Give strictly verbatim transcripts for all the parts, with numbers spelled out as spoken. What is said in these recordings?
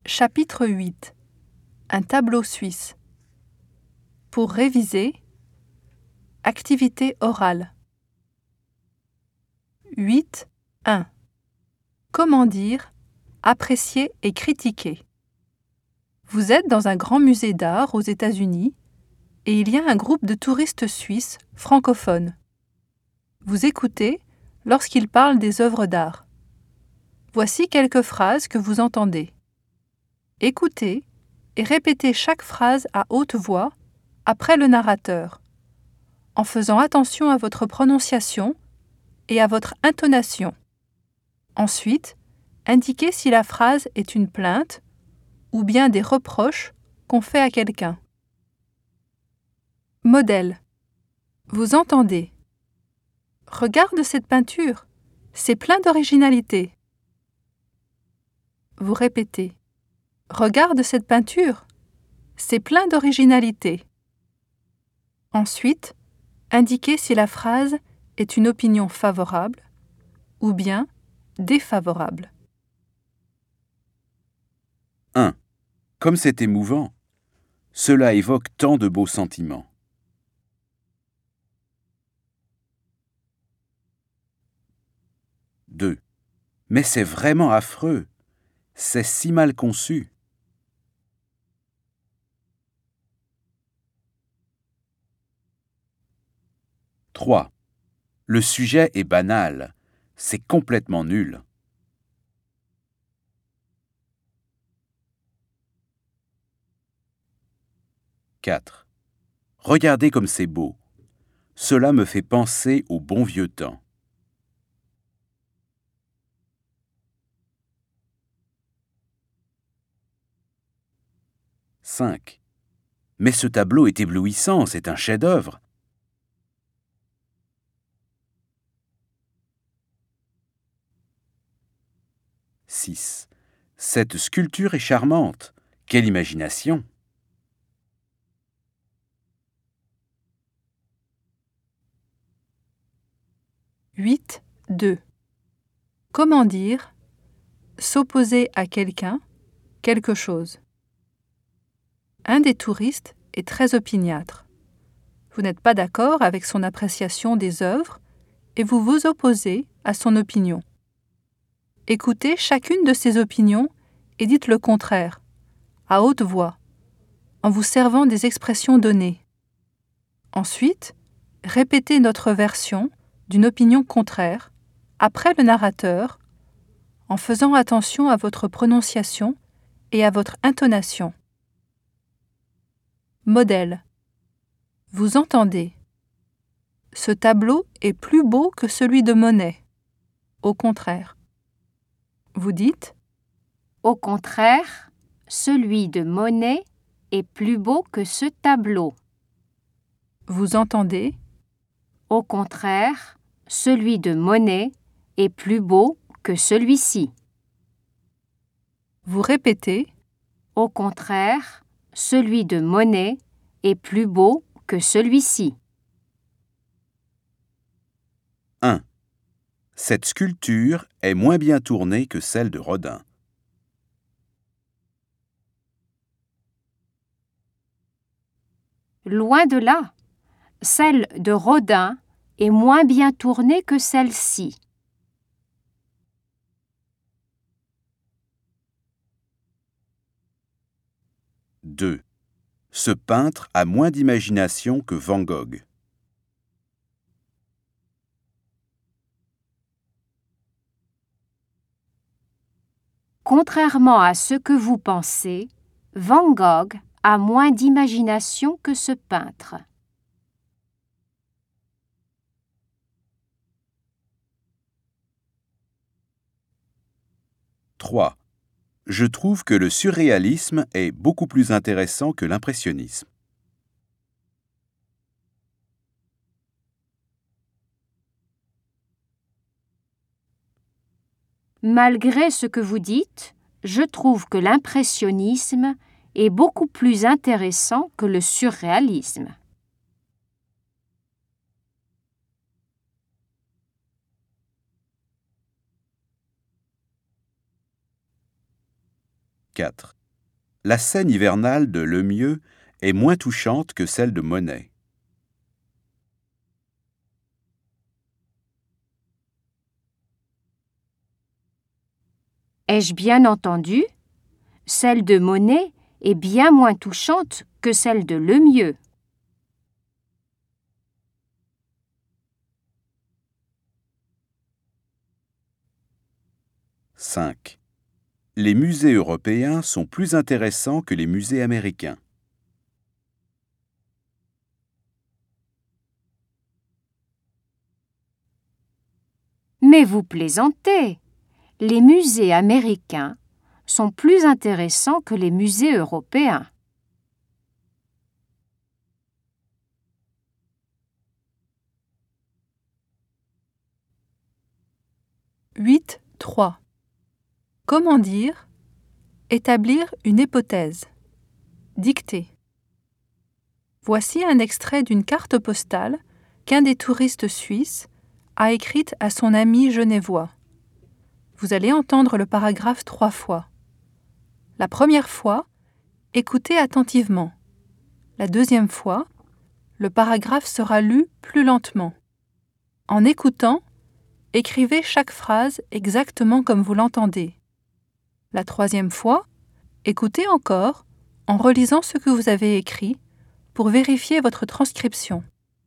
Chapitre huit. Un tableau suisse. Pour réviser, activité orale. huit point un. Comment dire, apprécier et critiquer. Vous êtes dans un grand musée d'art aux États-Unis et il y a un groupe de touristes suisses francophones. Vous écoutez lorsqu'ils parlent des œuvres d'art. Voici quelques phrases que vous entendez. Écoutez et répétez chaque phrase à haute voix après le narrateur, en faisant attention à votre prononciation et à votre intonation. Ensuite, indiquez si la phrase est une plainte ou bien des reproches qu'on fait à quelqu'un. Modèle. Vous entendez. Regarde cette peinture, c'est plein d'originalité. Vous répétez. Regarde cette peinture, c'est plein d'originalité. Ensuite, indiquez si la phrase est une opinion favorable ou bien défavorable. un. Comme c'est émouvant. Cela évoque tant de beaux sentiments. deux. Mais c'est vraiment affreux. C'est si mal conçu. trois. Le sujet est banal. C'est complètement nul. quatre. Regardez comme c'est beau. Cela me fait penser au bon vieux temps. cinq. Mais ce tableau est éblouissant, c'est un chef-d'œuvre. six. Cette sculpture est charmante. Quelle imagination! huit point deux. Comment dire, s'opposer à quelqu'un, quelque chose. Un des touristes est très opiniâtre. Vous n'êtes pas d'accord avec son appréciation des œuvres et vous vous opposez à son opinion. Écoutez chacune de ses opinions et dites le contraire, à haute voix, en vous servant des expressions données. Ensuite, répétez notre version d'une opinion contraire après le narrateur, en faisant attention à votre prononciation et à votre intonation. Modèle. Vous entendez. Ce tableau est plus beau que celui de Monet. Au contraire. Vous dites. Au contraire, celui de Monet est plus beau que ce tableau. Vous entendez. Au contraire, celui de Monet est plus beau que celui-ci. Vous répétez. Au contraire, celui de Monet est plus beau que celui-ci. un. Cette sculpture est moins bien tournée que celle de Rodin. Loin de là, celle de Rodin est moins bien tournée que celle-ci. deux. Ce peintre a moins d'imagination que Van Gogh. Contrairement à ce que vous pensez, Van Gogh a moins d'imagination que ce peintre. trois. Je trouve que le surréalisme est beaucoup plus intéressant que l'impressionnisme. Malgré ce que vous dites, je trouve que l'impressionnisme est beaucoup plus intéressant que le surréalisme. quatre. La scène hivernale de Lemieux est moins touchante que celle de Monet. Ai-je bien entendu? Celle de Monet est bien moins touchante que celle de Lemieux. cinq. Les musées européens sont plus intéressants que les musées américains. Mais vous plaisantez! Les musées américains sont plus intéressants que les musées européens. huit trois. Comment dire? Établir une hypothèse. Dicter. Voici un extrait d'une carte postale qu'un des touristes suisses a écrite à son ami genevois. Vous allez entendre le paragraphe trois fois. La première fois, écoutez attentivement. La deuxième fois, le paragraphe sera lu plus lentement. En écoutant, écrivez chaque phrase exactement comme vous l'entendez. La troisième fois, écoutez encore en relisant ce que vous avez écrit pour vérifier votre transcription.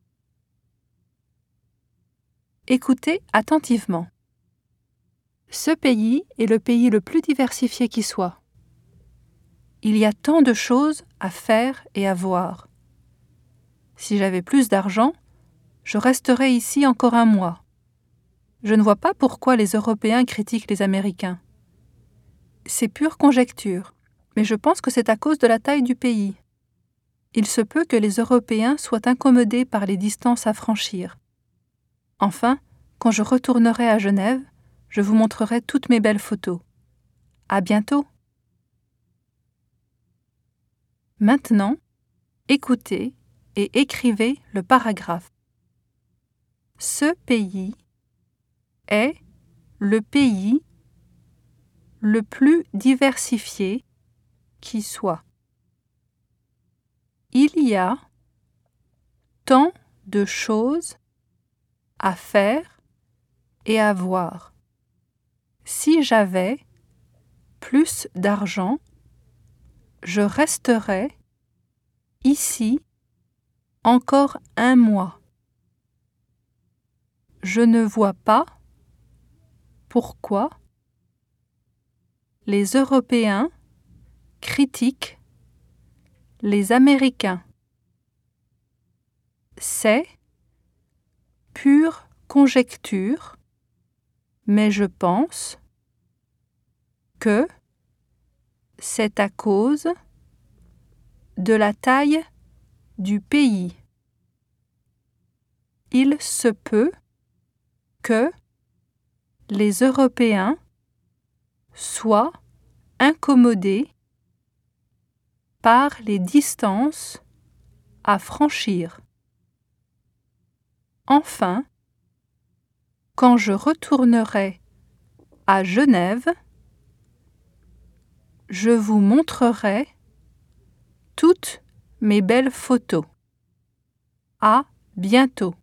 Écoutez attentivement. Ce pays est le pays le plus diversifié qui soit. Il y a tant de choses à faire et à voir. Si j'avais plus d'argent, je resterais ici encore un mois. Je ne vois pas pourquoi les Européens critiquent les Américains. C'est pure conjecture, mais je pense que c'est à cause de la taille du pays. Il se peut que les Européens soient incommodés par les distances à franchir. Enfin, quand je retournerai à Genève, je vous montrerai toutes mes belles photos. À bientôt! Maintenant, écoutez et écrivez le paragraphe. Ce pays est le pays le plus diversifié qui soit. Il y a tant de choses à faire et à voir. Si j'avais plus d'argent, je resterais ici encore un mois. Je ne vois pas pourquoi les Européens critiquent les Américains. C'est pure conjecture, mais je pense que c'est à cause de la taille du pays. Il se peut que les Européens soient incommodés par les distances à franchir. Enfin, quand je retournerai à Genève, je vous montrerai toutes mes belles photos. À bientôt.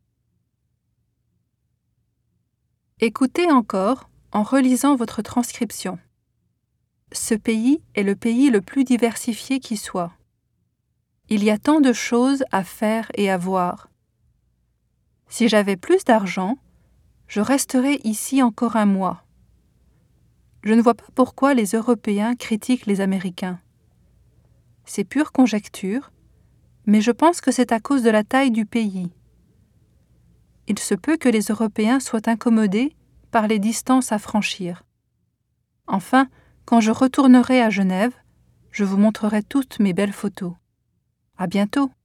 Écoutez encore en relisant votre transcription. Ce pays est le pays le plus diversifié qui soit. Il y a tant de choses à faire et à voir. Si j'avais plus d'argent, je resterais ici encore un mois. Je ne vois pas pourquoi les Européens critiquent les Américains. C'est pure conjecture, mais je pense que c'est à cause de la taille du pays. Il se peut que les Européens soient incommodés par les distances à franchir. Enfin, quand je retournerai à Genève, je vous montrerai toutes mes belles photos. À bientôt!